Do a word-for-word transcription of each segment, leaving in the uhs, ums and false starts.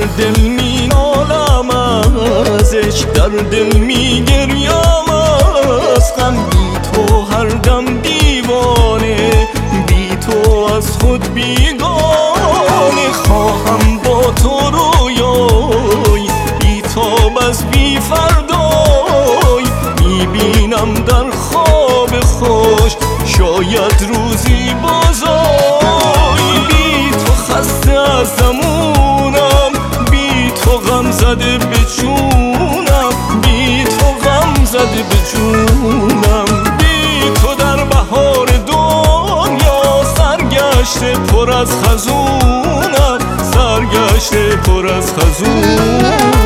دل می نالم ازش، در دل می گریم از غم. بی تو هر دم دیوانه، بی تو از خود بیگانه. خواهم با تو رویای بی تاب از بی فردای، میبینم در خواب خوش شاید روزی بازای. بی تو خسته از زمونم، بی تو غم زده به جونم، بی تو غم زده به جونم. بی تو در بهار دنیا سرگشته پر از خزونم، سرگشته پر از خزونم.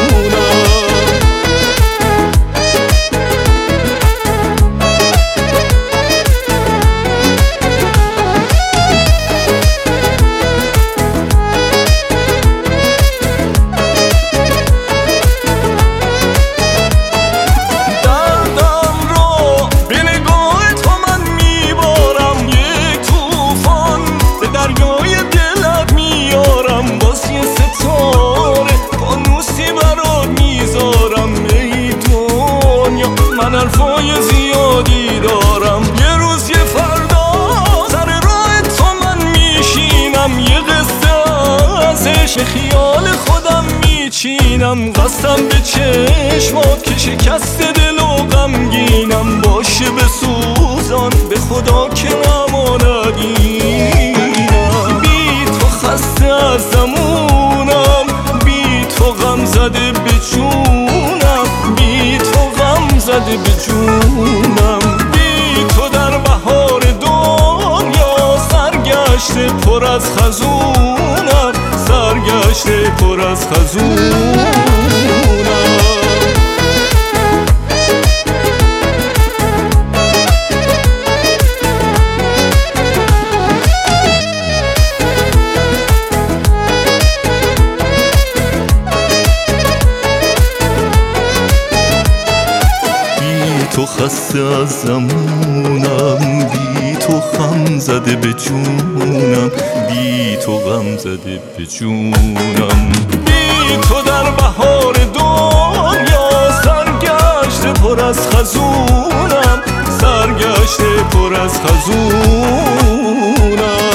من حرفای زیادی دارم، یه روز یه فردا سر راه تو من میشینم. یه قصه از عشق خیال خودم میچینم. قسم به چشمات که شکست دل و غمگینم. باشه بسوزان به خدا که نماند اینم. بی تو خسته از زمونم، بی تو غم زده به جونم، بی تو غم زده به جونم. بی تو در بهار دنیا سرگشته پر از خزونم، سرگشته پر از خزونم. تو خسته از زمونم، بی تو غم زده به جونم، بی تو غم زده به جونم. بی تو در بهار دنیا سرگشته پر از خزونم، سرگشته پر از خزونم.